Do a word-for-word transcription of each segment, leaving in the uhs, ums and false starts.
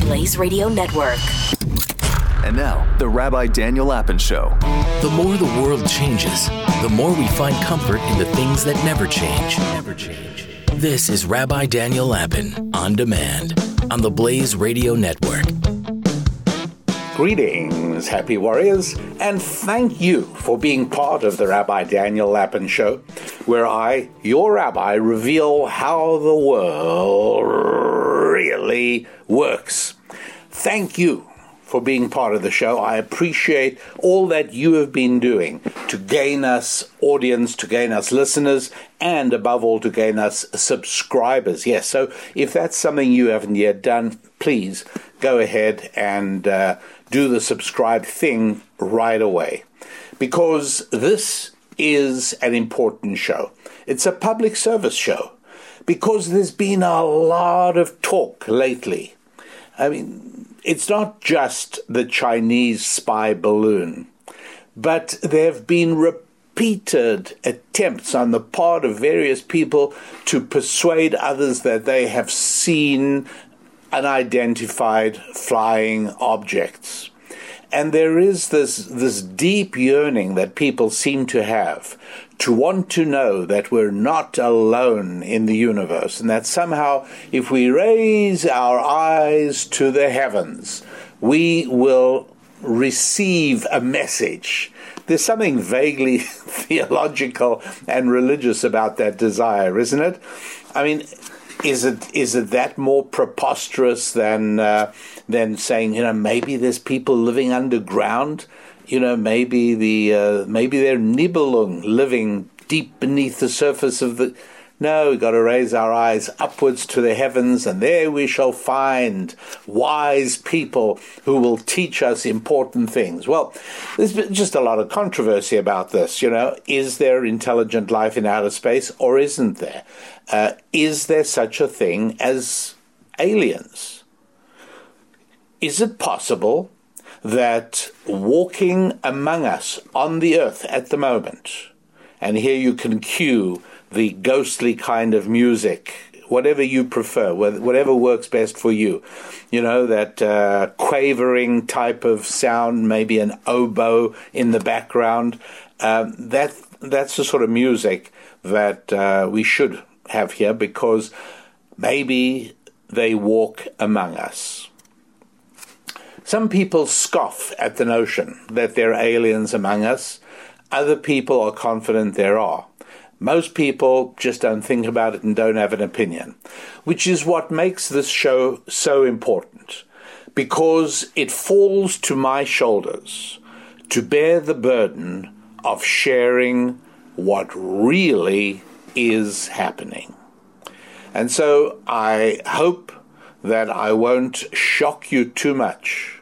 Blaze Radio Network. And now, the Rabbi Daniel Lapin Show. The more the world changes, the more we find comfort in the things that never change. Never change. This is Rabbi Daniel Lapin On Demand on the Blaze Radio Network. Greetings, happy warriors, and thank you for being part of the Rabbi Daniel Lapin Show, where I, your rabbi, reveal how the world really works. Thank you for being part of the show. I appreciate all that you have been doing to gain us audience, to gain us listeners, and above all, to gain us subscribers. Yes, so if that's something you haven't yet done, please go ahead and uh, do the subscribe thing right away, because this is an important show. It's a public service show, because there's been a lot of talk lately. I mean, it's not just the Chinese spy balloon, but there have been repeated attempts on the part of various people to persuade others that they have seen unidentified flying objects. And there is this, this deep yearning that people seem to have to want to know that we're not alone in the universe, and that somehow if we raise our eyes to the heavens, we will receive a message. There's something vaguely theological and religious about that desire, isn't it? I mean, Is it is it that more preposterous than uh, than saying, you know, maybe there's people living underground, you know, maybe the uh, maybe they're Nibelung living deep beneath the surface of the. No, we've got to raise our eyes upwards to the heavens, and there we shall find wise people who will teach us important things. Well, there's been just a lot of controversy about this, you know. Is there intelligent life in outer space, or isn't there? Uh, is there such a thing as aliens? Is it possible that walking among us on the earth at the moment, and here you can cue the ghostly kind of music, whatever you prefer, whatever works best for you. You know, that uh, quavering type of sound, maybe an oboe in the background. Um, that that's the sort of music that uh, we should have here, because maybe they walk among us. Some people scoff at the notion that there are aliens among us. Other people are confident there are. Most people just don't think about it and don't have an opinion, which is what makes this show so important, because it falls to my shoulders to bear the burden of sharing what really is happening. And so I hope that I won't shock you too much.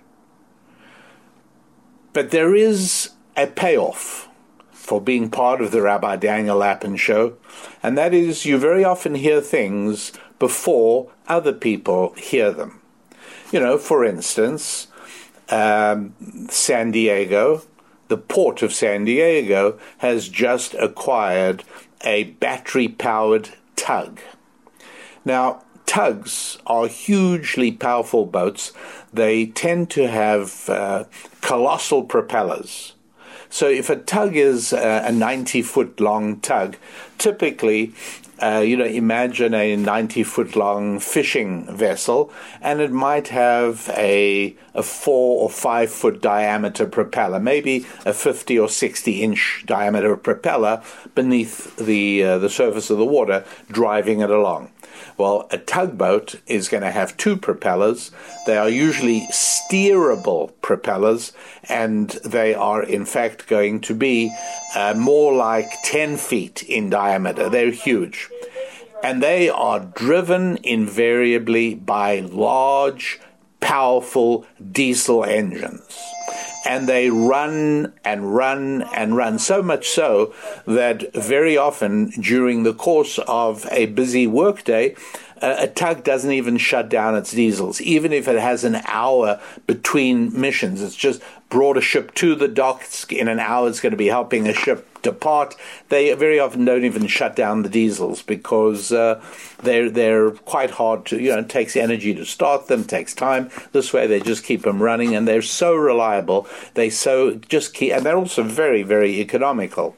But there is a payoff for being part of the Rabbi Daniel Lapin Show, and that is you very often hear things before other people hear them. You know, for instance, um, San Diego, the port of San Diego, has just acquired a battery-powered tug. Now, tugs are hugely powerful boats. They tend to have uh, colossal propellers. So if a tug is a ninety-foot-long tug, typically, uh, you know, imagine a ninety-foot-long fishing vessel, and it might have a a four or five-foot diameter propeller, maybe a fifty or sixty-inch diameter propeller beneath the uh, the surface of the water, driving it along. Well, a tugboat is going to have two propellers. They are usually steerable propellers, and they are, in fact, going to be uh, more like ten feet in diameter. They're huge. And they are driven invariably by large, powerful diesel engines. And they run and run and run, so much so that very often during the course of a busy workday, uh, a tug doesn't even shut down its diesels. Even if it has an hour between missions, it's just brought a ship to the docks. In an hour, it's going to be helping a ship depart. They very often don't even shut down the diesels because uh, they're they're quite hard to, you know, it takes energy to start them, takes time. This way, they just keep them running, and they're so reliable. They so just keep, and they're also very, very economical.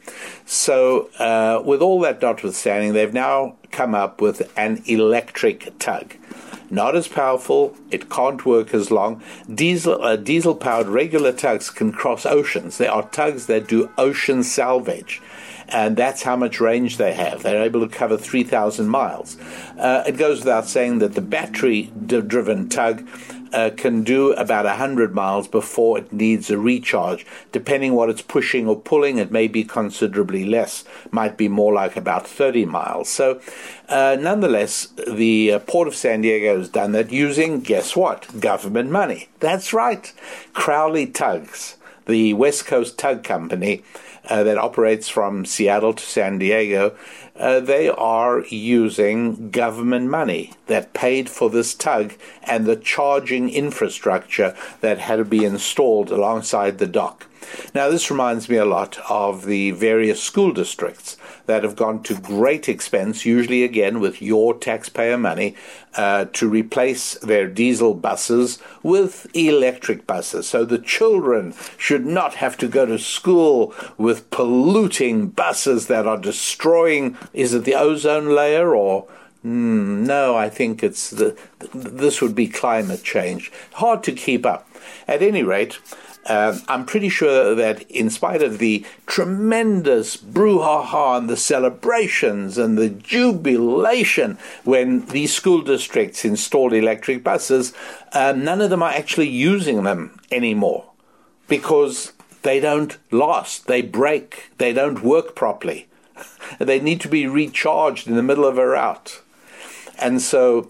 So, uh, with all that notwithstanding, they've now come up with an electric tug. Not as powerful, it can't work as long. Diesel, uh, diesel-powered regular tugs can cross oceans. There are tugs that do ocean salvage, and that's how much range they have. They're able to cover three thousand miles. Uh, it goes without saying that the battery-driven tug Uh, can do about one hundred miles before it needs a recharge. Depending what it's pushing or pulling, it may be considerably less. Might be more like about thirty miles. So, uh, nonetheless, the uh, Port of San Diego has done that using, guess what? Government money. That's right. Crowley Tugs, the West Coast Tug Company uh, that operates from Seattle to San Diego, Uh, they are using government money that paid for this tug and the charging infrastructure that had to be installed alongside the dock. Now, this reminds me a lot of the various school districts that have gone to great expense, usually again with your taxpayer money, uh, to replace their diesel buses with electric buses. So the children should not have to go to school with polluting buses that are destroying, is it the ozone layer or... Mm, no, I think it's the, this would be climate change. Hard to keep up. At any rate, Uh, I'm pretty sure that in spite of the tremendous brouhaha and the celebrations and the jubilation when these school districts installed electric buses, uh, none of them are actually using them anymore because they don't last, they break, they don't work properly. They need to be recharged in the middle of a route. And so,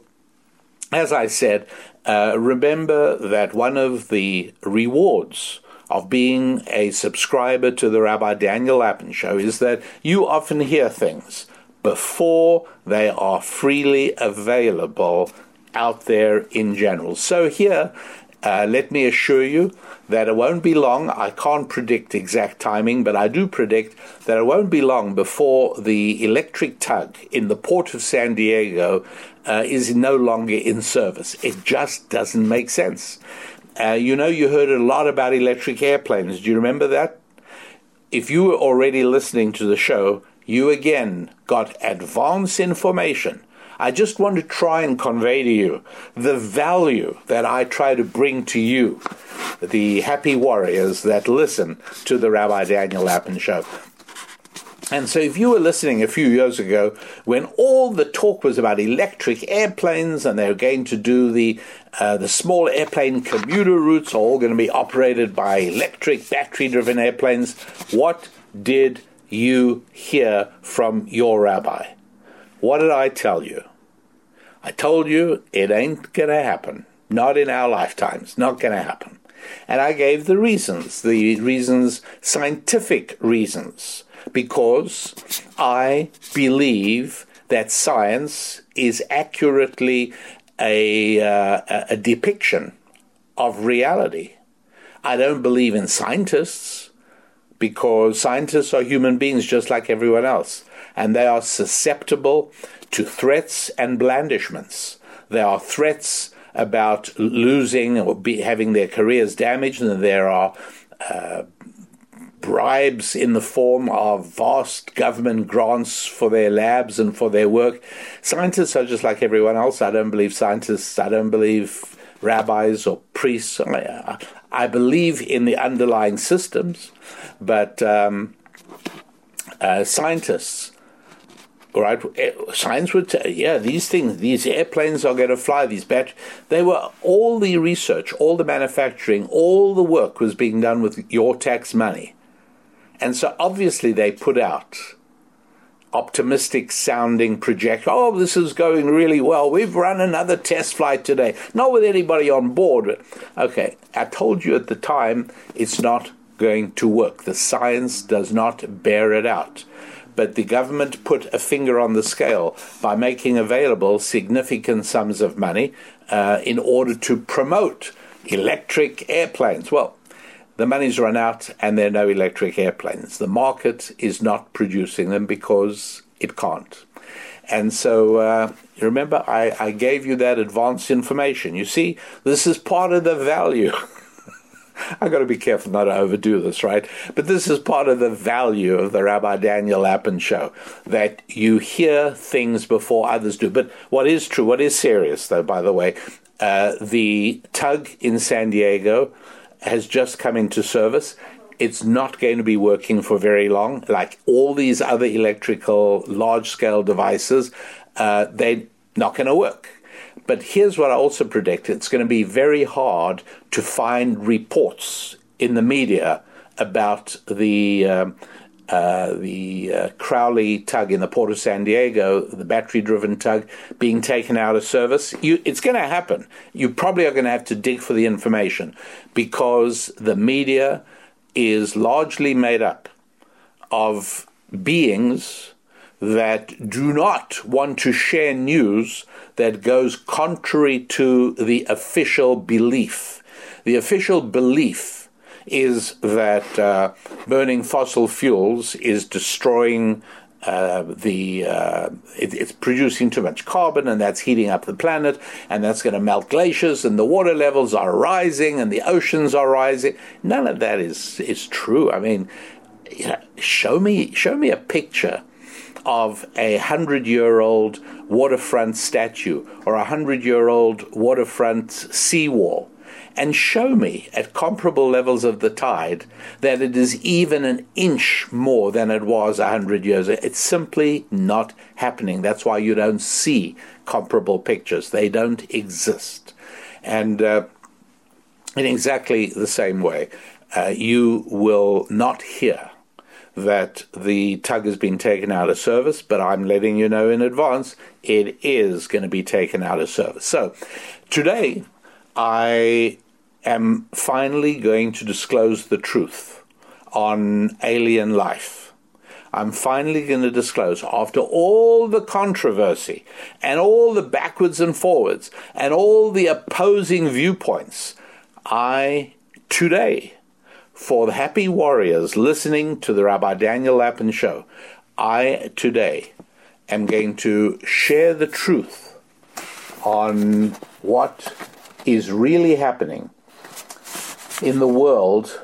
as I said, Uh, remember that one of the rewards of being a subscriber to the Rabbi Daniel Lapin Show is that you often hear things before they are freely available out there in general. So here, uh, let me assure you that it won't be long. I can't predict exact timing, but I do predict that it won't be long before the electric tug in the Port of San Diego Uh, is no longer in service. It just doesn't make sense. Uh, you know, you heard a lot about electric airplanes. Do you remember that? If you were already listening to the show, you again got advance information. I just want to try and convey to you the value that I try to bring to you, the happy warriors that listen to the Rabbi Daniel Lapin Show. And so if you were listening a few years ago when all the talk was about electric airplanes and they were going to do the uh, the small airplane commuter routes are all going to be operated by electric battery-driven airplanes, what did you hear from your rabbi? What did I tell you? I told you it ain't going to happen. Not in our lifetimes. Not going to happen. And I gave the reasons, the reasons, scientific reasons, because I believe that science is accurately a, uh, a depiction of reality. I don't believe in scientists because scientists are human beings just like everyone else, and they are susceptible to threats and blandishments. There are threats about losing or be, having their careers damaged, and there are uh, bribes in the form of vast government grants for their labs and for their work. Scientists are just like everyone else. I don't believe scientists. I don't believe rabbis or priests. I, I believe in the underlying systems, but um, uh, scientists, all right, science would tell, yeah, these things, these airplanes are going to fly, these batteries. They were, all the research, all the manufacturing, all the work was being done with your tax money. And so obviously they put out optimistic sounding project. Oh, this is going really well. We've run another test flight today. Not with anybody on board. But, okay, I told you at the time it's not going to work. The science does not bear it out. But the government put a finger on the scale by making available significant sums of money uh, in order to promote electric airplanes. Well, the money's run out and there are no electric airplanes. The market is not producing them because it can't. And so, uh, remember, I, I gave you that advanced information. You see, this is part of the value. I've got to be careful not to overdo this, right? But this is part of the value of the Rabbi Daniel Lapin Show, that you hear things before others do. But what is true, what is serious, though, by the way, uh, the tug in San Diego has just come into service. It's not going to be working for very long. Like all these other electrical large-scale devices, uh, they're not going to work. But here's what I also predict. It's going to be very hard to find reports in the media about the um, uh, the uh, Crowley tug in the Port of San Diego, the battery-driven tug, being taken out of service. You, it's going to happen. You probably are going to have to dig for the information because the media is largely made up of beings that do not want to share news that goes contrary to the official belief. The official belief is that uh, burning fossil fuels is destroying uh, the, uh, it, it's producing too much carbon, and that's heating up the planet, and that's going to melt glaciers, and the water levels are rising, and the oceans are rising. None of that is is true. I mean, you know, show me show me a picture of a hundred-year-old waterfront statue or a hundred-year-old waterfront seawall, and show me at comparable levels of the tide that it is even an inch more than it was a hundred years ago. It's simply not happening. That's why you don't see comparable pictures. They don't exist. And uh, in exactly the same way, uh, you will not hear that the tug has been taken out of service, but I'm letting you know in advance, it is going to be taken out of service. So, today, I am finally going to disclose the truth on alien life. I'm finally going to disclose, after all the controversy and all the backwards and forwards and all the opposing viewpoints, I, today, for the happy warriors listening to the Rabbi Daniel Lapin Show, I today am going to share the truth on what is really happening in the world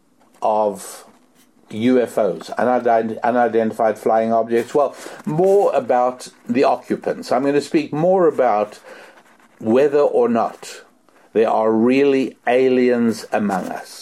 of U F Os, unident- unidentified flying objects. Well, more about the occupants. I'm going to speak more about whether or not there are really aliens among us.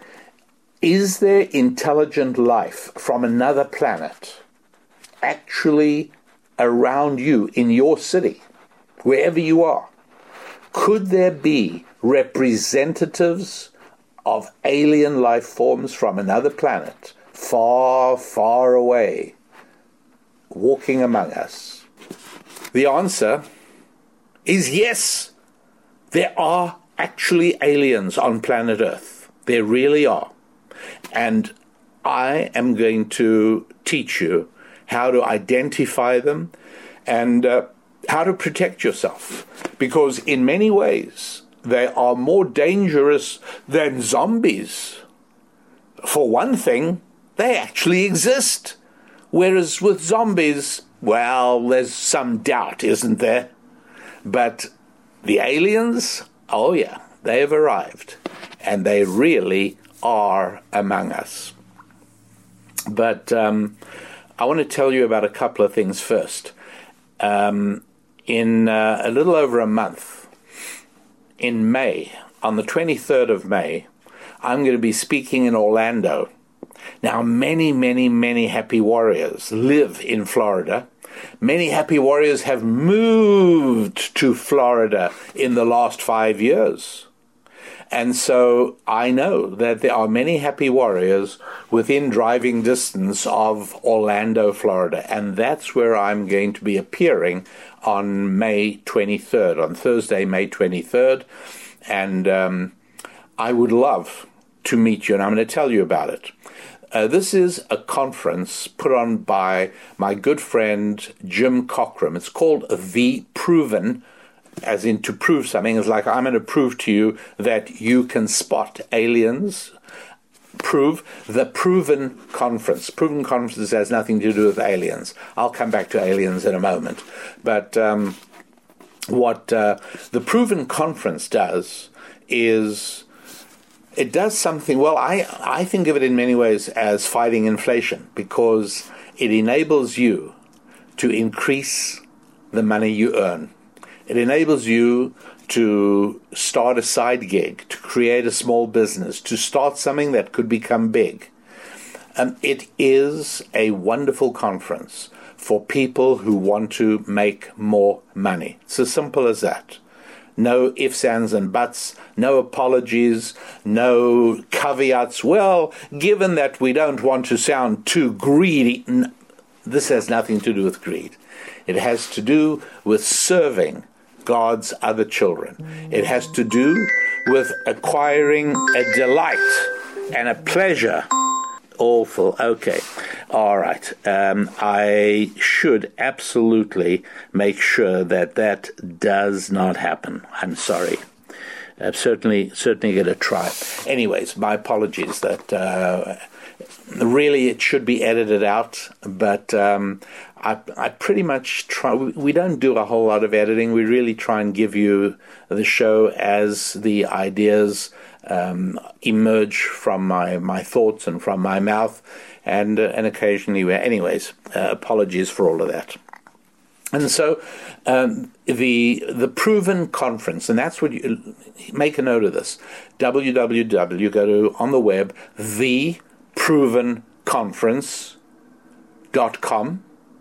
Is there intelligent life from another planet actually around you in your city, wherever you are? Could there be representatives of alien life forms from another planet, far, far away, walking among us? The answer is yes. There are actually aliens on planet Earth. There really are. And I am going to teach you how to identify them and uh, how to protect yourself. Because in many ways, they are more dangerous than zombies. For one thing, they actually exist. Whereas with zombies, well, there's some doubt, isn't there? But the aliens, oh yeah, they have arrived. And they really are among us. But um, I want to tell you about a couple of things first. Um, in uh, a little over a month, in May, on the twenty-third of May, I'm going to be speaking in Orlando. Now, many, many, many happy warriors live in Florida. Many happy warriors have moved to Florida in the last five years. And so I know that there are many happy warriors within driving distance of Orlando, Florida. And that's where I'm going to be appearing on May twenty-third, on Thursday, May twenty-third. And um, I would love to meet you, and I'm going to tell you about it. Uh, this is a conference put on by my good friend Jim Cockrum. It's called The Proven, as in to prove something. It's like, I'm going to prove to you that you can spot aliens Prove, the Proven Conference. Proven Conference has nothing to do with aliens. I'll come back to aliens in a moment. But um, what uh, the Proven Conference does is it does something, well, I, I think of it in many ways as fighting inflation, because it enables you to increase the money you earn. It enables you to start a side gig, to create a small business, to start something that could become big. Um, it is a wonderful conference for people who want to make more money. It's as simple as that. No ifs, ands, and buts, no apologies, no caveats. Well, given that we don't want to sound too greedy, n- this has nothing to do with greed. It has to do with serving God's other children. It has to do with acquiring a delight and a pleasure. Awful. Okay. All right. Um, I should absolutely make sure that that does not happen. I'm sorry. I'm certainly, certainly going to try. Anyways, my apologies that uh, really it should be edited out, but um, I, I pretty much try. We don't do a whole lot of editing. We really try and give you the show as the ideas um, emerge from my, my thoughts and from my mouth, and uh, and occasionally, anyways, uh, apologies for all of that. And so um, the the Proven Conference, and that's what you make a note of this. w w w Go to on the web the proven conference dot com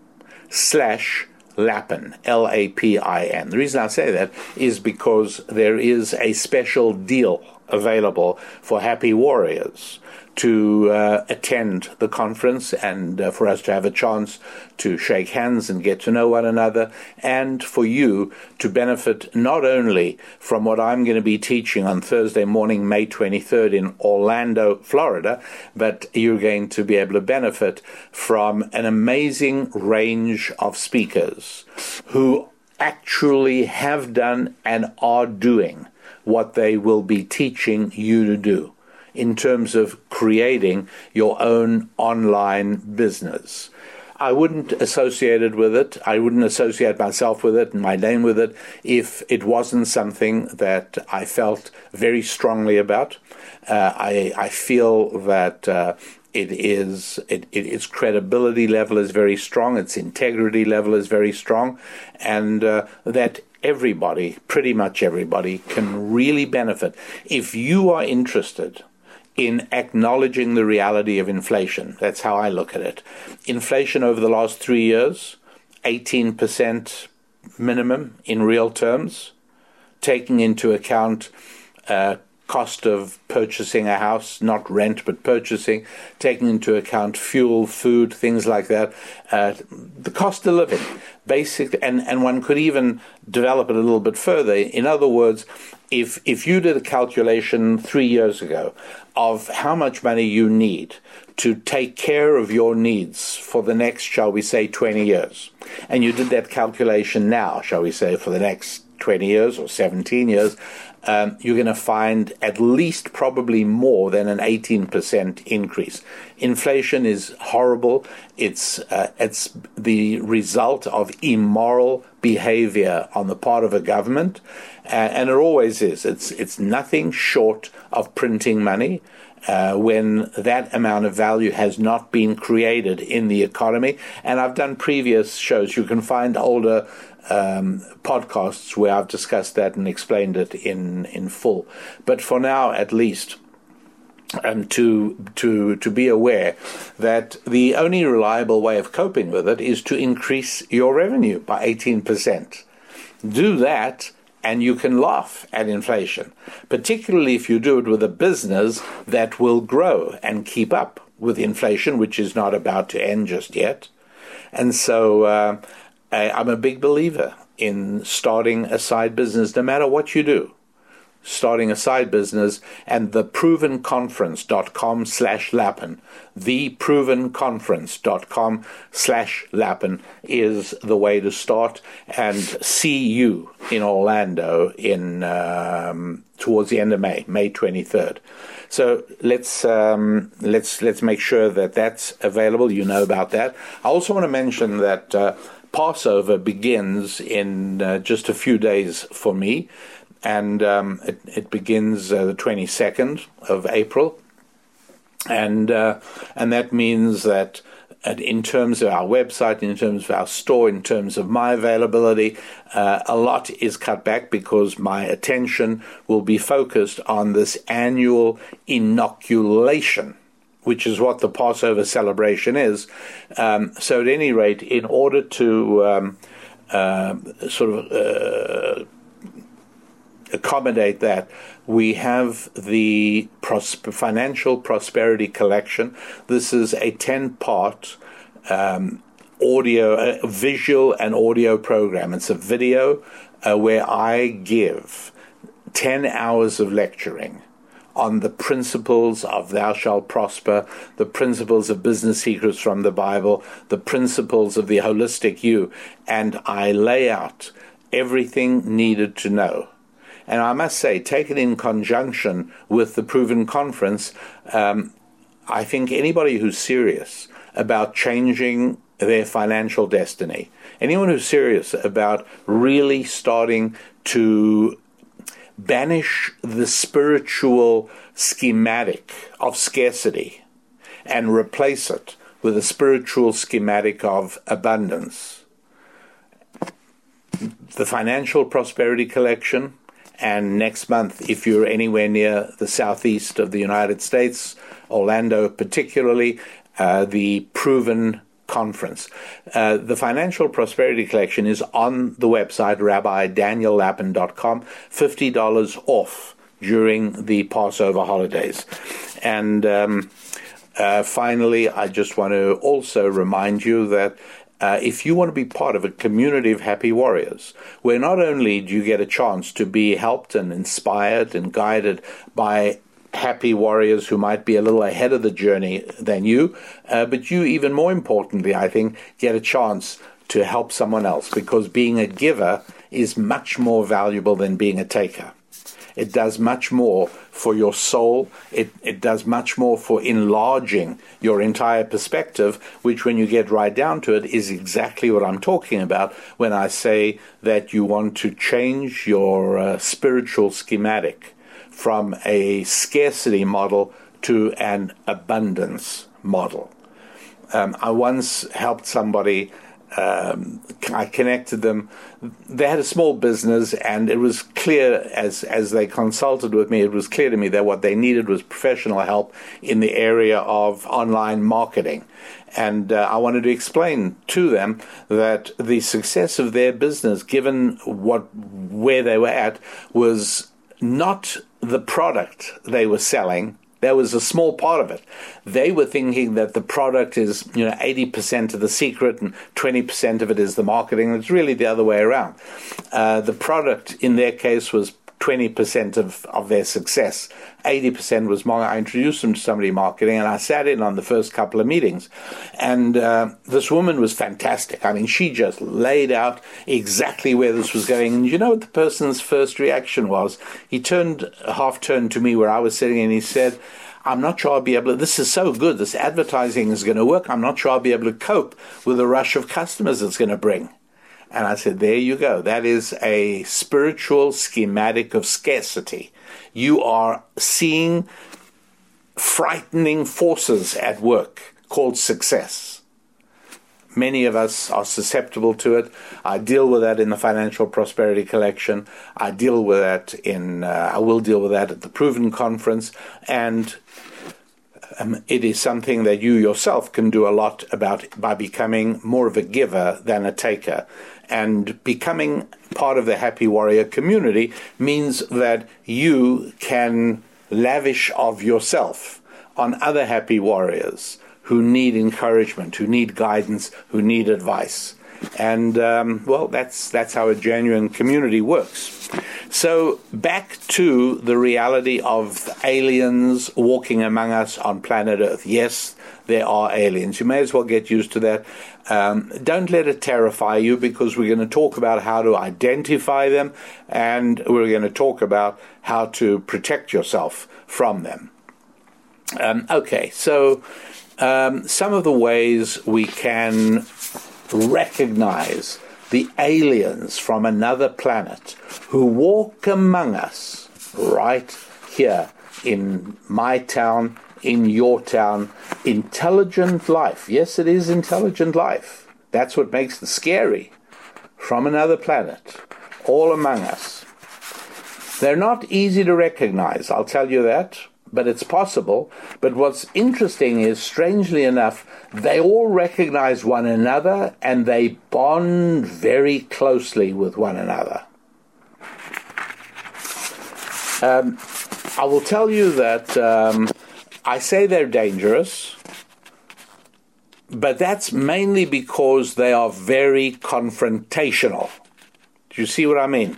slash Lapin, L A P I N. The reason I say that is because there is a special deal available for happy warriors to uh, attend the conference, and uh, for us to have a chance to shake hands and get to know one another, and for you to benefit not only from what I'm going to be teaching on Thursday morning, May twenty-third in Orlando, Florida, but you're going to be able to benefit from an amazing range of speakers who actually have done and are doing what they will be teaching you to do in terms of creating your own online business. I wouldn't associate it with it. I wouldn't associate myself with it and my name with it if it wasn't something that I felt very strongly about. Uh, I, I feel that uh, it is it, it, its credibility level is very strong, its integrity level is very strong, and uh, that everybody, pretty much everybody, can really benefit. If you are interested in acknowledging the reality of inflation, that's how I look at it. Inflation over the last three years, eighteen percent minimum in real terms, taking into account uh, cost of purchasing a house, not rent, but purchasing, taking into account fuel, food, things like that, uh, the cost of living, basic, and, and one could even develop it a little bit further. In other words, if if you did a calculation three years ago of how much money you need to take care of your needs for the next, shall we say, twenty years, and you did that calculation now, shall we say, for the next twenty years or seventeen years, um, you're going to find at least probably more than an eighteen percent increase. Inflation is horrible. It's uh, it's the result of immoral behavior on the part of a government, uh, and it always is. It's it's nothing short of printing money uh, when that amount of value has not been created in the economy. And I've done previous shows. You can find older Um, podcasts where I've discussed that and explained it in, in full. But for now, at least, um, to to to be aware that the only reliable way of coping with it is to increase your revenue by eighteen percent. Do that, and you can laugh at inflation, particularly if you do it with a business that will grow and keep up with inflation, which is not about to end just yet. And so uh, I, I'm a big believer in starting a side business, no matter what you do. starting a side business, and theprovenconference.com slash Lappin. theprovenconference.com slash Lappin is the way to start, and see you in Orlando in um, towards the end of May, May twenty-third. So let's um, let's let's make sure that that's available. You know about that. I also want to mention that uh, Passover begins in uh, just a few days for me, and um, it, it begins uh, the twenty-second of April, and uh, and that means that in terms of our website, in terms of our store, in terms of my availability, uh, a lot is cut back because my attention will be focused on this annual inoculation, which is what the Passover celebration is. Um, so at any rate, in order to um, uh, sort of uh, accommodate that, we have the pros- Financial Prosperity Collection. This is a ten-part um, audio, uh, visual and audio program. It's a video uh, where I give ten hours of lecturing on the principles of Thou Shalt Prosper, the principles of business secrets from the Bible, the principles of the holistic you, and I lay out everything needed to know. And I must say, taken in conjunction with the Proven Conference, um, I think anybody who's serious about changing their financial destiny, anyone who's serious about really starting to banish the spiritual schematic of scarcity and replace it with a spiritual schematic of abundance, the Financial Prosperity Collection. And next month, if you're anywhere near the southeast of the United States, Orlando particularly, uh, the Proven Conference. Uh, the Financial Prosperity Collection is on the website, rabbi daniel lappin dot com, fifty dollars off during the Passover holidays. And um, uh, finally, I just want to also remind you that Uh, if you want to be part of a community of happy warriors, where not only do you get a chance to be helped and inspired and guided by happy warriors who might be a little ahead of the journey than you, uh, but you, even more importantly, I think, get a chance to help someone else, because being a giver is much more valuable than being a taker. It does much more for your soul. It, it does much more for enlarging your entire perspective, which, when you get right down to it, is exactly what I'm talking about when I say that you want to change your uh, spiritual schematic from a scarcity model to an abundance model. Um, I once helped somebody. Um, I connected them. They had a small business, and it was clear as as they consulted with me, it was clear to me that what they needed was professional help in the area of online marketing. And uh, I wanted to explain to them that the success of their business, given what where they were at, was not the product they were selling. That was a small part of it. They were thinking that the product is, you know, eighty percent of the secret and twenty percent of it is the marketing. It's really the other way around. Uh, the product, in their case, was twenty percent of, of their success. eighty percent was marketing. I introduced them to somebody marketing, and I sat in on the first couple of meetings. And uh, this woman was fantastic. I mean, she just laid out exactly where this was going. And you know what the person's first reaction was? He turned, half turned to me where I was sitting, and he said, I'm not sure I'll be able to, this is so good, this advertising is going to work. I'm not sure I'll be able to cope with the rush of customers it's going to bring. And I said, there you go. That is a spiritual schematic of scarcity. You are seeing frightening forces at work called success. Many of us are susceptible to it. I deal with that in the Financial Prosperity Collection. I deal with that in, uh, I will deal with that at the Proven Conference. And Um, it is something that you yourself can do a lot about by becoming more of a giver than a taker. And becoming part of the Happy Warrior community means that you can lavish of yourself on other happy warriors who need encouragement, who need guidance, who need advice. And, um, well, that's that's how a genuine community works. So back to the reality of aliens walking among us on planet Earth. Yes, there are aliens. You may as well get used to that. Um, don't let it terrify you, because we're going to talk about how to identify them, and we're going to talk about how to protect yourself from them. Um, okay, so um, some of the ways we can recognize the aliens from another planet who walk among us right here in my town, in your town. Intelligent life. Yes, it is intelligent life. That's what makes it scary. From another planet, all among us. They're not easy to recognize, I'll tell you that, but it's possible. But what's interesting is, strangely enough, they all recognize one another, and they bond very closely with one another. Um, I will tell you that um, I say they're dangerous, but that's mainly because they are very confrontational. Do you see what I mean?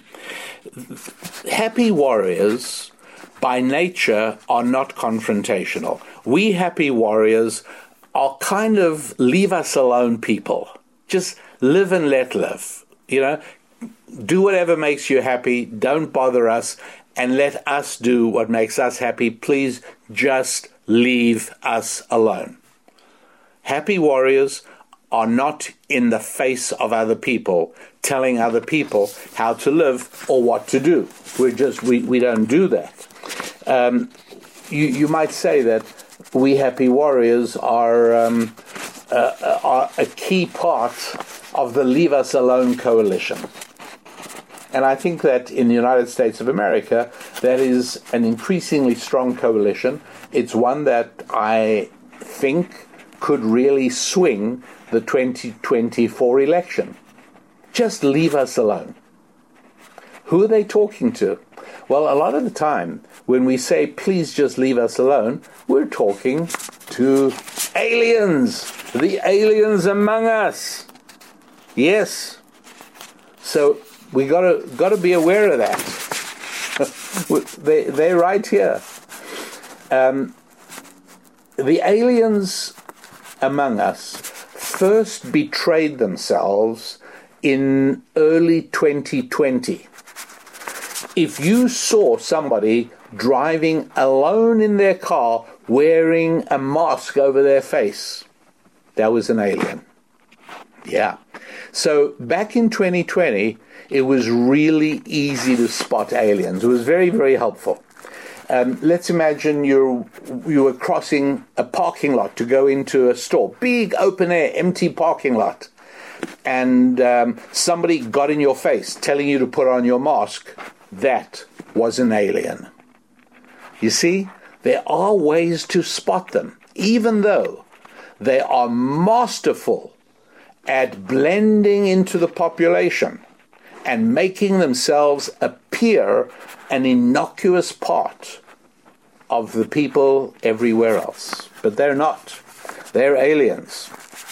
Happy warriors, by nature, are not confrontational. We happy warriors are kind of leave-us-alone people. Just live and let live. You know, do whatever makes you happy. Don't bother us, and let us do what makes us happy. Please just leave us alone. Happy warriors are not in the face of other people, telling other people how to live or what to do. We're just, we, we don't do that. Um, you, you might say that we happy warriors are, um, uh, are a key part of the Leave Us Alone coalition. And I think that in the United States of America, that is an increasingly strong coalition. It's one that I think could really swing the twenty twenty-four election. Just leave us alone. Who are they talking to? Well, a lot of the time, when we say, please just leave us alone, we're talking to aliens. The aliens among us. Yes. So we gotta gotta be aware of that. they they're right here. Um, the aliens among us first betrayed themselves in early twenty twenty. If you saw somebody driving alone in their car wearing a mask over their face, that was an alien. Yeah. So back in twenty twenty, it was really easy to spot aliens. It was very, very helpful. Um, let's imagine you're, you were crossing a parking lot to go into a store. Big, open-air, empty parking lot. And um, somebody got in your face telling you to put on your mask. That was an alien. You see, there are ways to spot them, even though they are masterful at blending into the population and making themselves appear an innocuous part of the people everywhere else. But they're not. They're aliens.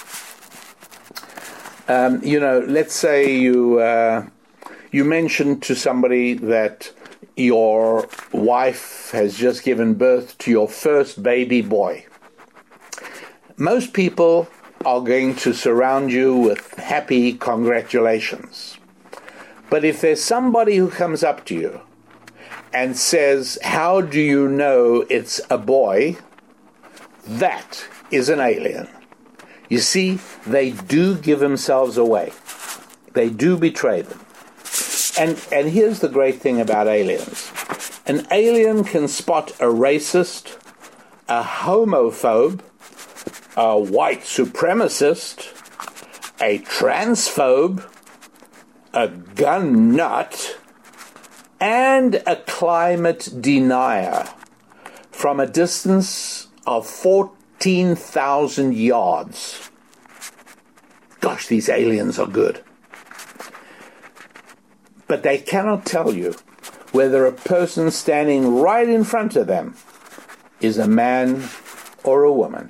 Um, you know, let's say you uh, you mentioned to somebody that your wife has just given birth to your first baby boy. Most people are going to surround you with happy congratulations. But if there's somebody who comes up to you and says, how do you know it's a boy? That is an alien. You see, they do give themselves away. They do betray them. And and here's the great thing about aliens. An alien can spot a racist, a homophobe, a white supremacist, a transphobe, a gun nut, and a climate denier from a distance of fourteen thousand yards. Gosh, these aliens are good. But they cannot tell you whether a person standing right in front of them is a man or a woman.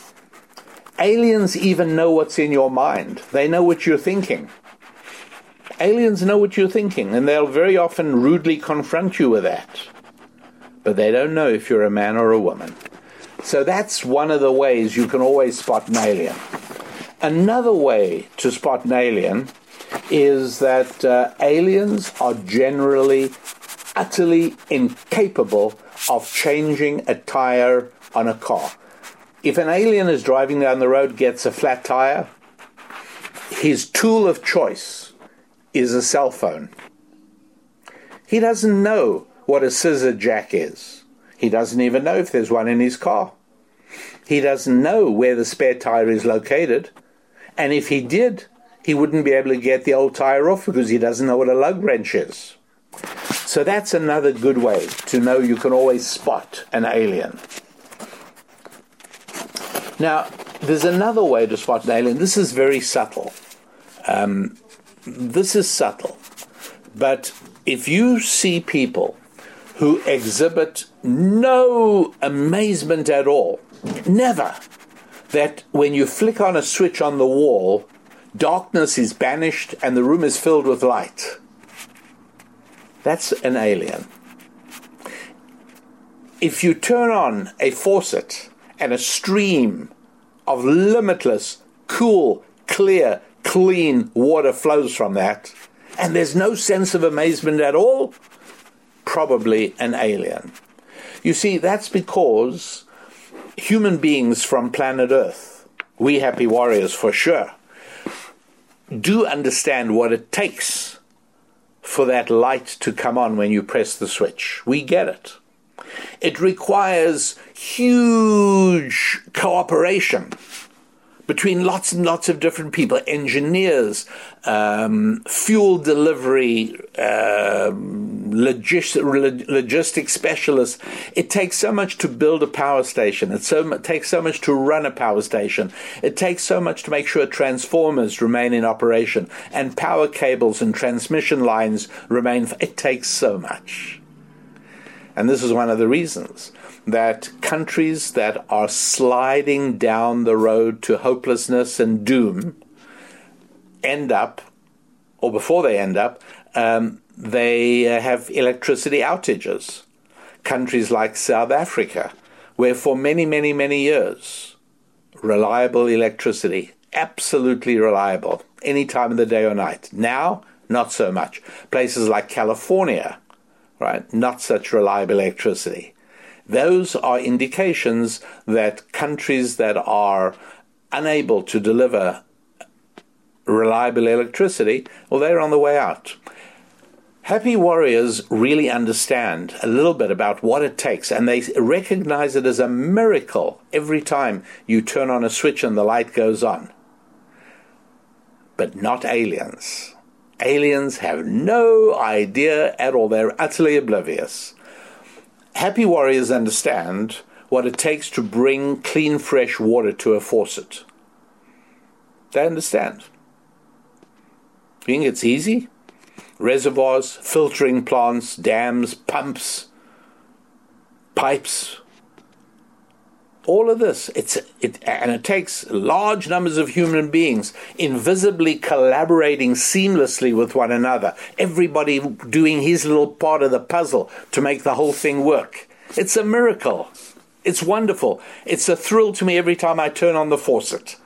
Aliens even know what's in your mind. They know what you're thinking. Aliens know what you're thinking, and they'll very often rudely confront you with that. But they don't know if you're a man or a woman. So that's one of the ways you can always spot an alien. Another way to spot an alien is that uh, aliens are generally utterly incapable of changing a tire on a car. If an alien is driving down the road, gets a flat tire, his tool of choice is a cell phone. He doesn't know what a scissor jack is. He doesn't even know if there's one in his car. He doesn't know where the spare tire is located. And if he did, he wouldn't be able to get the old tire off because he doesn't know what a lug wrench is. So that's another good way to know you can always spot an alien. Now, there's another way to spot an alien. This is very subtle. Um, this is subtle. But if you see people who exhibit no amazement at all, never, that when you flick on a switch on the wall, darkness is banished and the room is filled with light, that's an alien. If you turn on a faucet and a stream of limitless, cool, clear, clean water flows from that, and there's no sense of amazement at all, probably an alien. You see, that's because human beings from planet Earth, we happy warriors for sure, do understand what it takes for that light to come on when you press the switch. We get it. It requires huge cooperation between lots and lots of different people, engineers, um, fuel delivery, uh, logis- logistics specialists. It takes so much to build a power station. It, so, it takes so much to run a power station. It takes so much to make sure transformers remain in operation and power cables and transmission lines remain. It takes so much. And this is one of the reasons that countries that are sliding down the road to hopelessness and doom end up, or before they end up, um, they uh, have electricity outages. Countries like South Africa, where for many, many, many years, reliable electricity, absolutely reliable, any time of the day or night. Now, not so much. Places like California, right, not such reliable electricity. Those are indications that countries that are unable to deliver reliable electricity, well, they're on the way out. Happy warriors really understand a little bit about what it takes, and they recognize it as a miracle every time you turn on a switch and the light goes on. But not aliens. Aliens have no idea at all. They're utterly oblivious. Happy warriors understand what it takes to bring clean, fresh water to a faucet. They understand. You think it's easy? Reservoirs, filtering plants, dams, pumps, pipes. All of this, it's it, and it takes large numbers of human beings invisibly collaborating seamlessly with one another, everybody doing his little part of the puzzle to make the whole thing work. It's a miracle. It's wonderful. It's a thrill to me every time I turn on the faucet.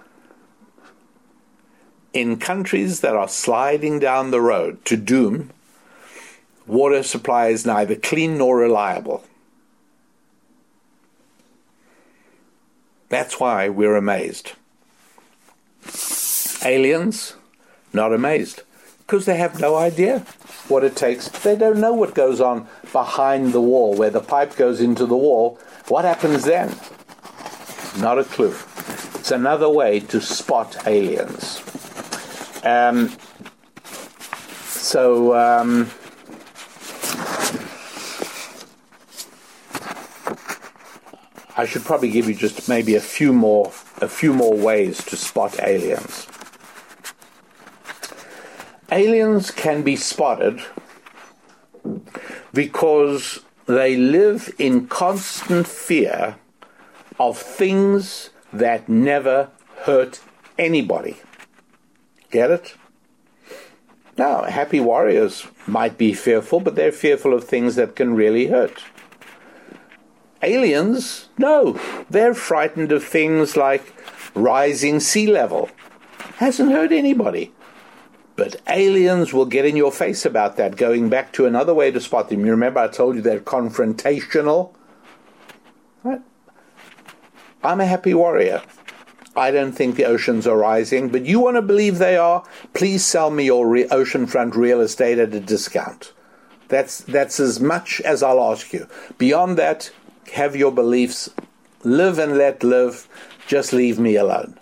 In countries that are sliding down the road to doom, water supply is neither clean nor reliable. That's why we're amazed. Aliens, not amazed, because they have no idea what it takes. They don't know what goes on behind the wall, where the pipe goes into the wall. What happens then? Not a clue. It's another way to spot aliens. Um, so, um, I should probably give you just maybe a few more a few more ways to spot aliens. Aliens can be spotted because they live in constant fear of things that never hurt anybody. Get it? Now, happy warriors might be fearful, but they're fearful of things that can really hurt. Aliens, no, they're frightened of things like rising sea level. Hasn't hurt anybody. But aliens will get in your face about that, going back to another way to spot them. You remember I told you they're confrontational? Right? I'm a happy warrior. I don't think the oceans are rising, but you want to believe they are? Please sell me your re- oceanfront real estate at a discount. That's that's as much as I'll ask you. Beyond that, have your beliefs. Live and let live. Just leave me alone.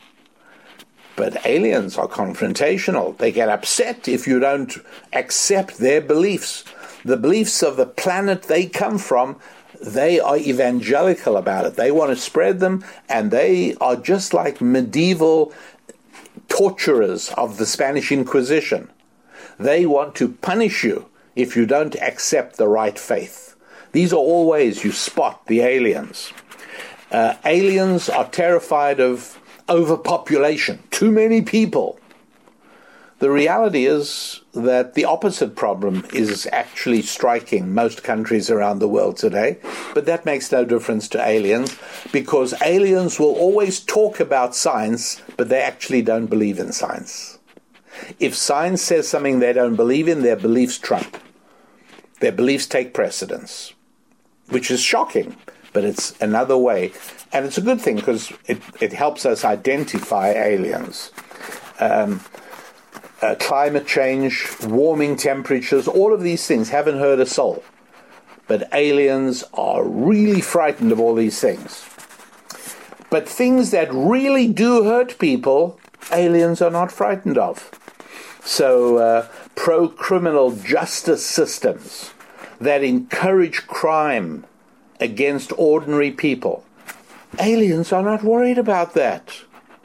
But aliens are confrontational. They get upset if you don't accept their beliefs. The beliefs of the planet they come from, they are evangelical about it. They want to spread them, and they are just like medieval torturers of the Spanish Inquisition. They want to punish you if you don't accept the right faith. These are all ways you spot the aliens. Uh, aliens are terrified of overpopulation, too many people. The reality is that the opposite problem is actually striking most countries around the world today, but that makes no difference to aliens, because aliens will always talk about science, but they actually don't believe in science. If science says something they don't believe in, their beliefs trump. Their beliefs take precedence, which is shocking, but it's another way. And it's a good thing because it, it helps us identify aliens. Um, uh, climate change, warming temperatures, all of these things haven't hurt a soul. But aliens are really frightened of all these things. But things that really do hurt people, aliens are not frightened of. So uh, pro-criminal justice systems that encourage crime against ordinary people, aliens are not worried about that.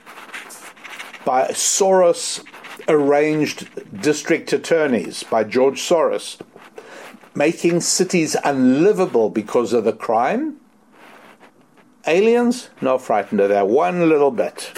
By Soros-arranged district attorneys, by George Soros, making cities unlivable because of the crime, aliens not frightened of that one little bit.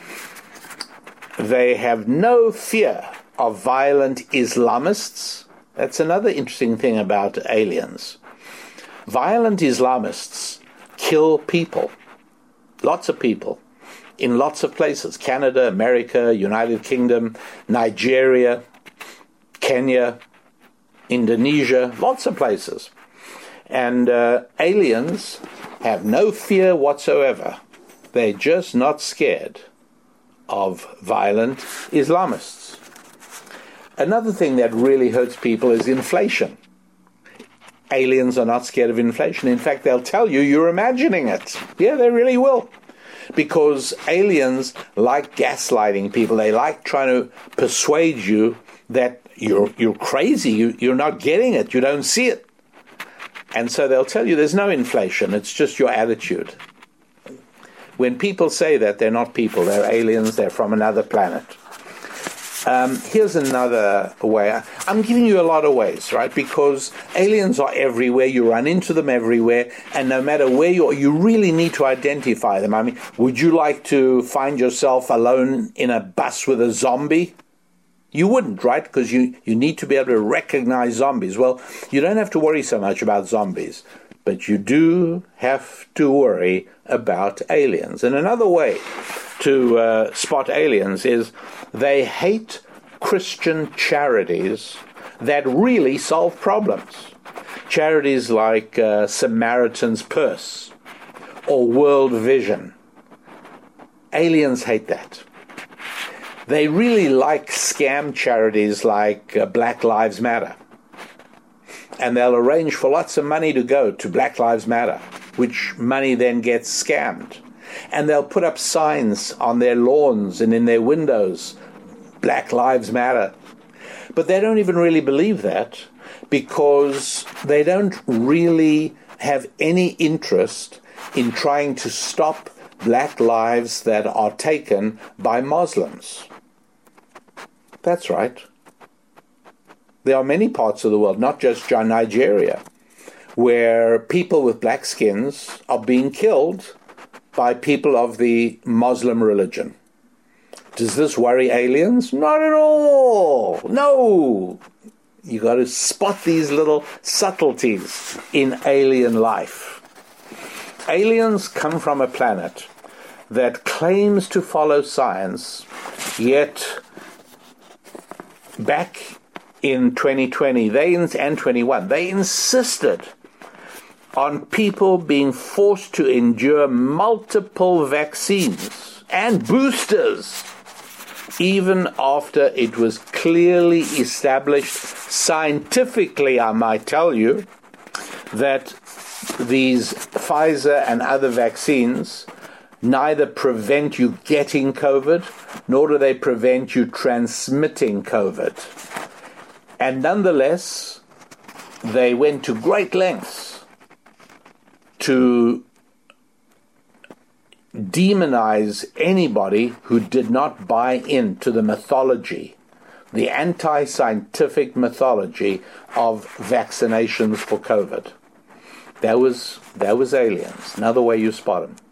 They have no fear of violent Islamists. That's another interesting thing about aliens. Violent Islamists kill people, lots of people, in lots of places. Canada, America, United Kingdom, Nigeria, Kenya, Indonesia, lots of places. And uh, aliens have no fear whatsoever. They're just not scared of violent Islamists. Another thing that really hurts people is inflation. Aliens are not scared of inflation. In fact, they'll tell you you're imagining it. Yeah, they really will. Because aliens like gaslighting people. They like trying to persuade you that you're you're crazy. You, you're not getting it. You don't see it. And so they'll tell you there's no inflation. It's just your attitude. When people say that, they're not people. They're aliens. They're from another planet. Um, here's another way. I'm giving you a lot of ways, right? Because aliens are everywhere. You run into them everywhere. And no matter where you are, you really need to identify them. I mean, would you like to find yourself alone in a bus with a zombie? You wouldn't, right? Because you, you need to be able to recognize zombies. Well, you don't have to worry so much about zombies. But you do have to worry about aliens. And another way to uh, spot aliens is they hate Christian charities that really solve problems. Charities like uh, Samaritan's Purse or World Vision. Aliens hate that. They really like scam charities like uh, Black Lives Matter. And they'll arrange for lots of money to go to Black Lives Matter, which money then gets scammed. And they'll put up signs on their lawns and in their windows, Black Lives Matter. But they don't even really believe that because they don't really have any interest in trying to stop black lives that are taken by Muslims. That's right. There are many parts of the world, not just Nigeria, where people with black skins are being killed by people of the Muslim religion. Does this worry aliens? Not at all. No. You got to spot these little subtleties in alien life. Aliens come from a planet that claims to follow science, yet back in twenty twenty they and twenty-one, they insisted on people being forced to endure multiple vaccines and boosters, even after it was clearly established, scientifically, I might tell you, that these Pfizer and other vaccines neither prevent you getting COVID, nor do they prevent you transmitting COVID. And nonetheless, they went to great lengths to demonize anybody who did not buy into the mythology, the anti-scientific mythology of vaccinations for COVID. That was, that was aliens. Another way you spot them.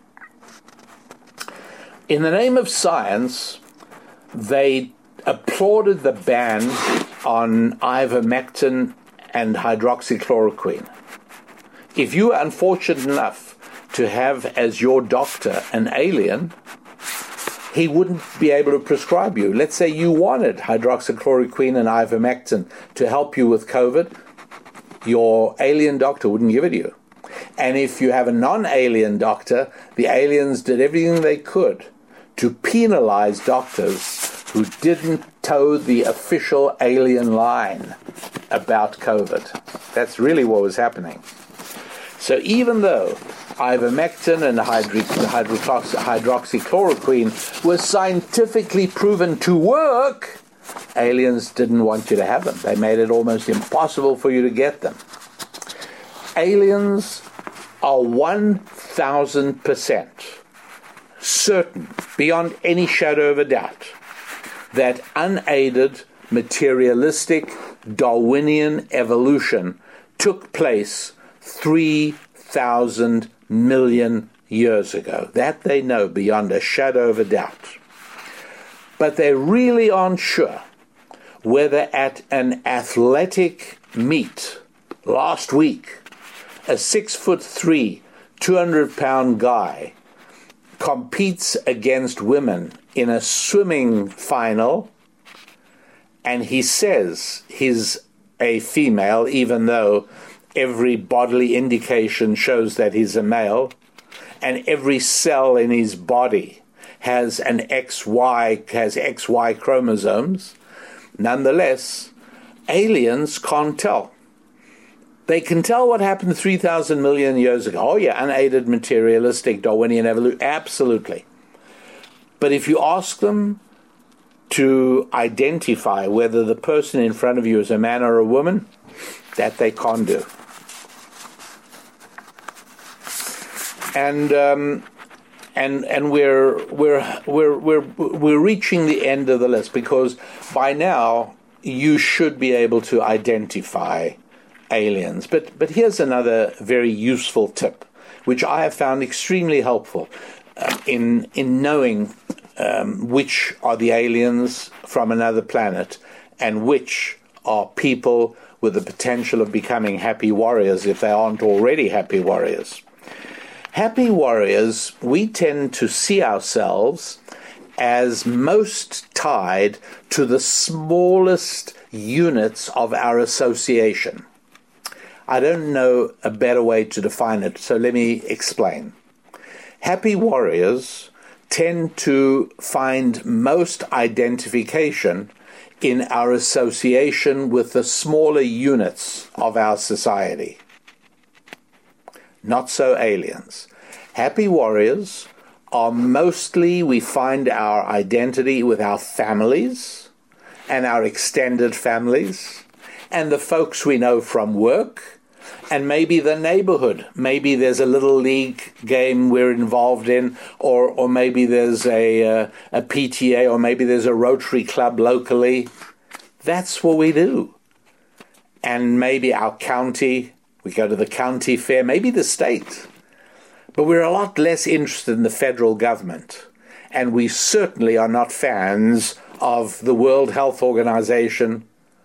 In the name of science, they applauded the ban on ivermectin and hydroxychloroquine. If you are unfortunate enough to have as your doctor an alien, he wouldn't be able to prescribe you. Let's say you wanted hydroxychloroquine and ivermectin to help you with COVID, your alien doctor wouldn't give it to you. And if you have a non-alien doctor, the aliens did everything they could to penalize doctors who didn't toe the official alien line about COVID. That's really what was happening. So even though ivermectin and hydro- hydroxy- hydroxychloroquine was scientifically proven to work, aliens didn't want you to have them. They made it almost impossible for you to get them. Aliens are one thousand percent certain, beyond any shadow of a doubt, that unaided, materialistic, Darwinian evolution took place three thousand million years ago. That they know beyond a shadow of a doubt. But they really aren't sure whether at an athletic meet last week, a six foot three, two hundred pound guy competes against women in a swimming final, and he says he's a female, even though every bodily indication shows that he's a male, and every cell in his body has an X Y, has X Y chromosomes. Nonetheless, aliens can't tell. They can tell what happened three thousand million years ago. Oh yeah, unaided, materialistic, Darwinian evolution, absolutely. But if you ask them to identify whether the person in front of you is a man or a woman, that they can't do. And um, and and we're we're we're we're we're reaching the end of the list, because by now you should be able to identify aliens. But but here's another very useful tip, which I have found extremely helpful uh, in in knowing um, which are the aliens from another planet and which are people with the potential of becoming happy warriors if they aren't already happy warriors. Happy warriors, we tend to see ourselves as most tied to the smallest units of our association. I don't know a better way to define it, so let me explain. Happy warriors tend to find most identification in our association with the smaller units of our society. Not so aliens. Happy warriors are mostly, we find our identity with our families and our extended families and the folks we know from work and maybe the neighborhood. Maybe there's a little league game we're involved in, or or maybe there's a, uh, a P T A, or maybe there's a Rotary Club locally. That's what we do. And maybe our county, we go to the county fair, maybe the state. But we're a lot less interested in the federal government. and we certainly are not fans of the World Health Organization,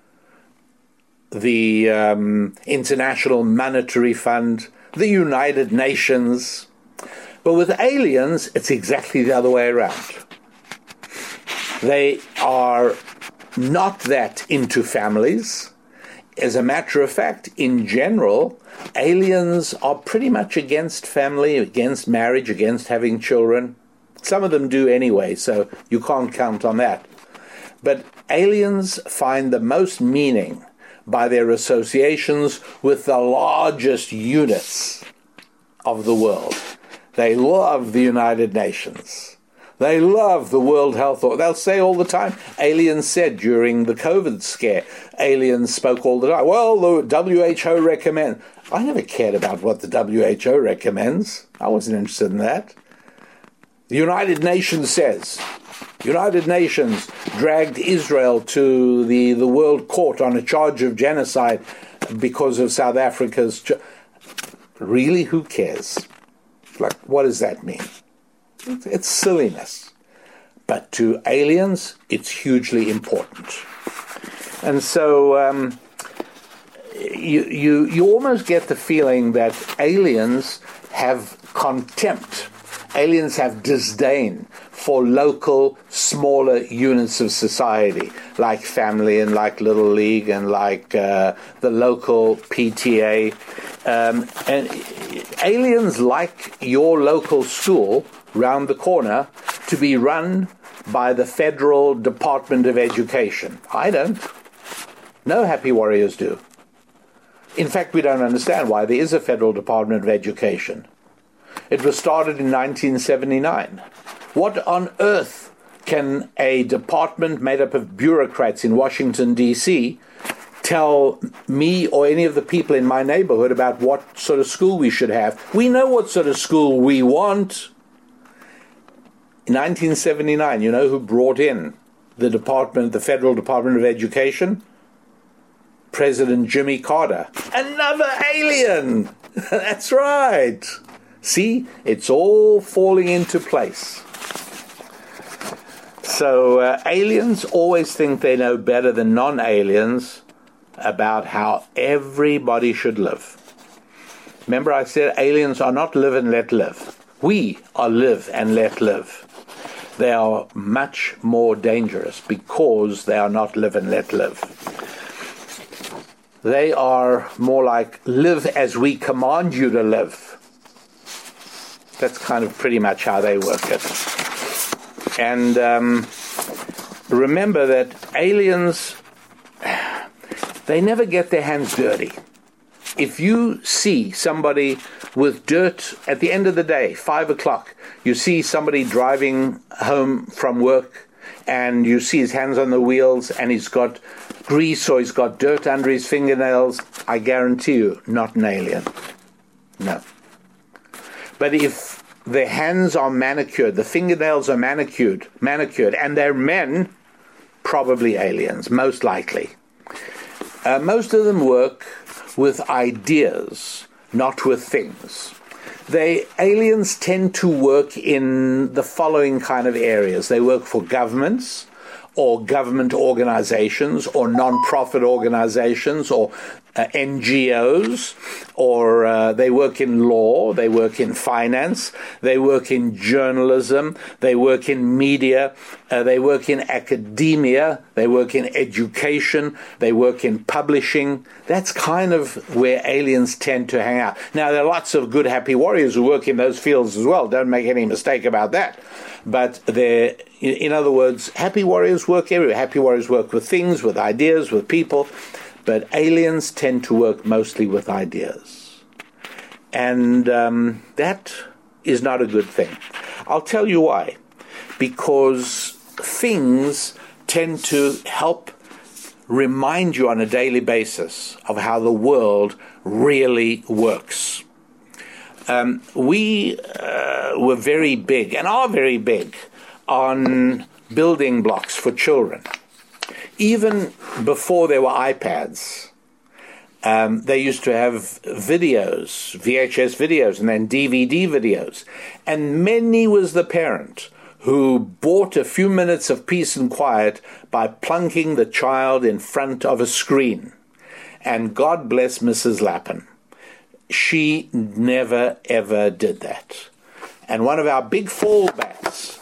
the um, International Monetary Fund, the United Nations. But with aliens, it's exactly the other way around. They are not that into families. As a matter of fact, in general, aliens are pretty much against family, against marriage, against having children. Some of them do anyway, so you can't count on that. But aliens find the most meaning by their associations with the largest units of the world. They love the United Nations. They love the World Health Organization. They'll say all the time, aliens said during the COVID scare, aliens spoke all the time, well, the W H O recommends. I never cared about what the W H O recommends. I wasn't interested in that. The United Nations says. United Nations dragged Israel to the, the World Court on a charge of genocide because of South Africa's... Ch- really, who cares? Like, what does that mean? It's silliness. But to aliens, it's hugely important. And so um, you, you, you almost get the feeling that aliens have contempt. Aliens have disdain for local, smaller units of society, like family and like Little League and like uh, the local P T A. Um, and aliens like your local school round the corner to be run by the Federal Department of Education. I don't. No Happy Warriors do. In fact, we don't understand why there is a Federal Department of Education. It was started in nineteen seventy-nine. What on earth can a department made up of bureaucrats in Washington, D C tell me or any of the people in my neighborhood about what sort of school we should have? We know what sort of school we want. In nineteen seventy-nine, you know who brought in the department, the Federal Department of Education? President Jimmy Carter. Another alien! That's right. See, it's all falling into place. So uh, aliens always think they know better than non-aliens about how everybody should live. Remember I said aliens are not live and let live. We are live and let live. They are much more dangerous because they are not live and let live. They are more like live as we command you to live. That's kind of pretty much how they work it. And um, remember that aliens, they never get their hands dirty. If you see somebody with dirt at the end of the day, five o'clock, you see somebody driving home from work and you see his hands on the wheels and he's got grease or he's got dirt under his fingernails, I guarantee you, not an alien. No. But if their hands are manicured, the fingernails are manicured, manicured, and they're men, probably aliens, most likely. Uh, most of them work with ideas, not with things. They aliens tend to work in the following kind of areas. They work for governments, or government organizations, or non-profit organizations, or uh, N G Os, or uh, they work in law, they work in finance, they work in journalism, they work in media, uh, they work in academia, they work in education, they work in publishing. That's kind of where aliens tend to hang out. Now, there are lots of good happy warriors who work in those fields as well. Don't make any mistake about that. But they're, in other words, happy warriors work everywhere. Happy warriors work with things, with ideas, with people. But aliens tend to work mostly with ideas. And um, that is not a good thing. I'll tell you why. Because things tend to help remind you on a daily basis of how the world really works. Um, we uh, were very big, and are very big, on building blocks for children. Even before there were iPads, um, they used to have videos, V H S videos, and then D V D videos. And many was the parent who bought a few minutes of peace and quiet by plunking the child in front of a screen. And God bless Missus Lappin. She never, ever did that. And one of our big fallbacks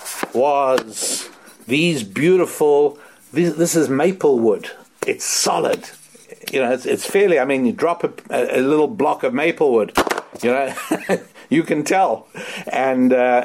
was these beautiful, this, this is maple wood. It's solid. You know, it's, it's fairly, I mean, you drop a, a little block of maple wood, you know, you can tell. And uh,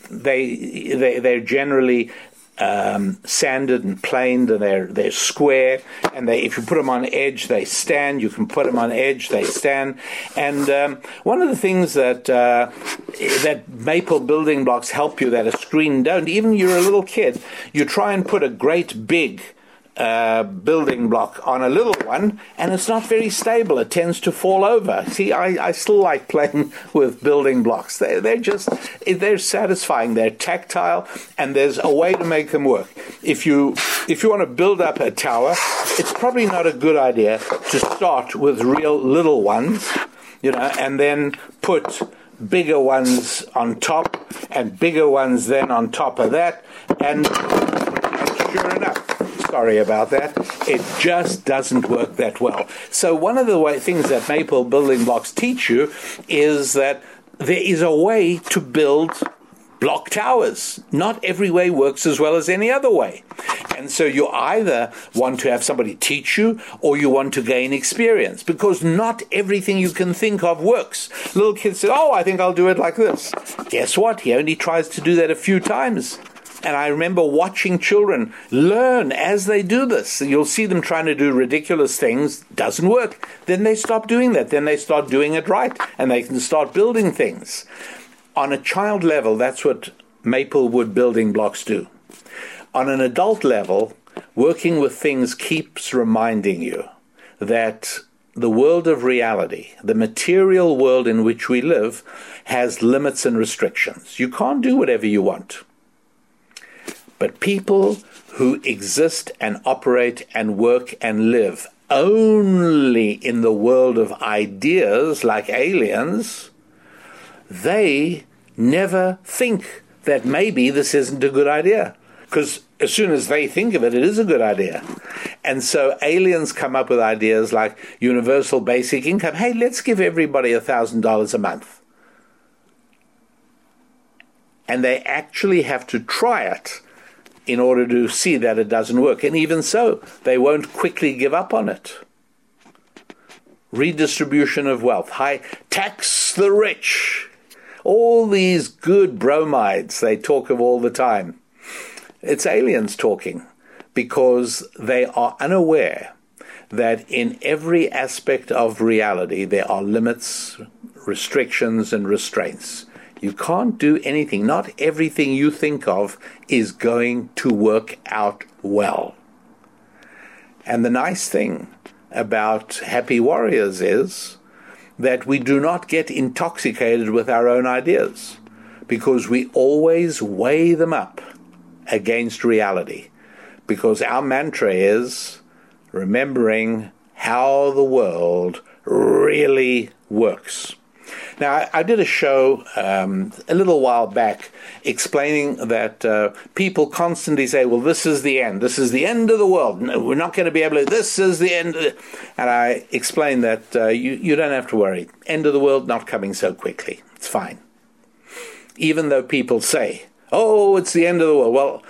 they, they, they're generally um, sanded and planed, and they're, they're square. And they, if you put them on edge, they stand. You can put them on edge, they stand. And um, one of the things that uh, that maple building blocks help you that a screen don't, even you're a little kid, you try and put a great big Uh, building block on a little one, and it's not very stable. It tends to fall over. See, I, I still like playing with building blocks. They, they're just, they're satisfying. They're tactile, and there's a way to make them work. If you, if you want to build up a tower, it's probably not a good idea to start with real little ones, you know, and then put bigger ones on top, and bigger ones then on top of that, and, and sure enough, sorry about that, it just doesn't work that well. So one of the way, things that maple building blocks teach you is that there is a way to build block towers. Not every way works as well as any other way. And so you either want to have somebody teach you, or you want to gain experience, because not everything you can think of works. Little kids say, oh, I think I'll do it like this. Guess what? He only tries to do that a few times. And I remember watching children learn as they do this. You'll see them trying to do ridiculous things. Doesn't work. Then they stop doing that. Then they start doing it right. And they can start building things. On a child level, that's what maple wood building blocks do. On an adult level, working with things keeps reminding you that the world of reality, the material world in which we live, has limits and restrictions. You can't do whatever you want. But people who exist and operate and work and live only in the world of ideas, like aliens, they never think that maybe this isn't a good idea. Because as soon as they think of it, it is a good idea. And so aliens come up with ideas like universal basic income. Hey, let's give everybody one thousand dollars a month. And they actually have to try it in order to see that it doesn't work. And even so, they won't quickly give up on it. Redistribution of wealth. High tax the rich. All these good bromides they talk of all the time. It's aliens talking, because they are unaware that in every aspect of reality there are limits, restrictions, and restraints. You can't do anything. Not everything you think of is going to work out well. And the nice thing about Happy Warriors is that we do not get intoxicated with our own ideas, because we always weigh them up against reality. Because our mantra is remembering how the world really works. Now, I, I did a show um, a little while back explaining that uh, people constantly say, well, this is the end. This is the end of the world. No, we're not going to be able to, this is the end. Of the... And I explained that uh, you, you don't have to worry. End of the world not coming so quickly. It's fine. Even though people say, oh, it's the end of the world. Well,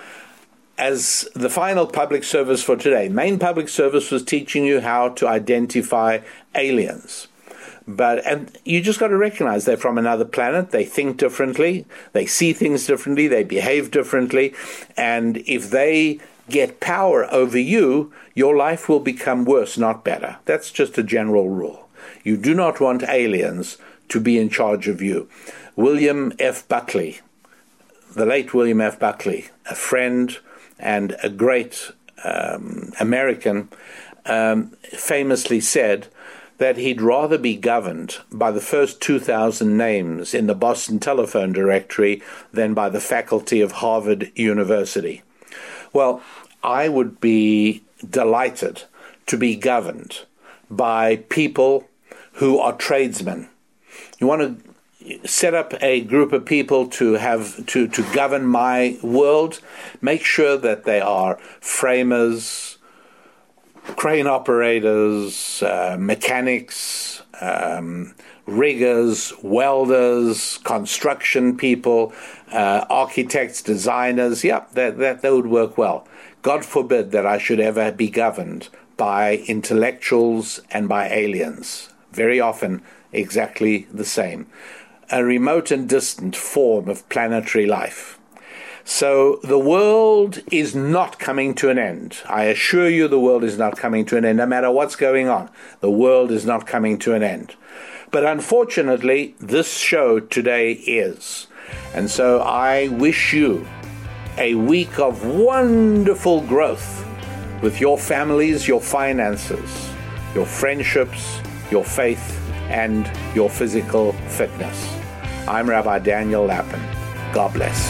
as the final public service for today, main public service was teaching you how to identify aliens. But and you just got to recognize they're from another planet. They think differently. They see things differently. They behave differently. And if they get power over you, your life will become worse, not better. That's just a general rule. You do not want aliens to be in charge of you. William F. Buckley, the late William F. Buckley, a friend and a great um, American, um, famously said that he'd rather be governed by the first two thousand names in the Boston telephone directory than by the faculty of Harvard University. Well, I would be delighted to be governed by people who are tradesmen. You want to set up a group of people to have to, to govern my world, make sure that they are framers, crane operators, uh, mechanics, um, riggers, welders, construction people, uh, architects, designers. Yeah, that, that, that would work well. God forbid that I should ever be governed by intellectuals and by aliens. Very often exactly the same. A remote and distant form of planetary life. So the world is not coming to an end. I assure you the world is not coming to an end. No matter what's going on, the world is not coming to an end. But unfortunately, this show today is. And so I wish you a week of wonderful growth with your families, your finances, your friendships, your faith, and your physical fitness. I'm Rabbi Daniel Lapin. God bless.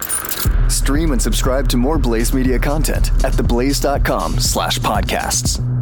Stream and subscribe to more Blaze Media content at theblaze dot com slash podcasts.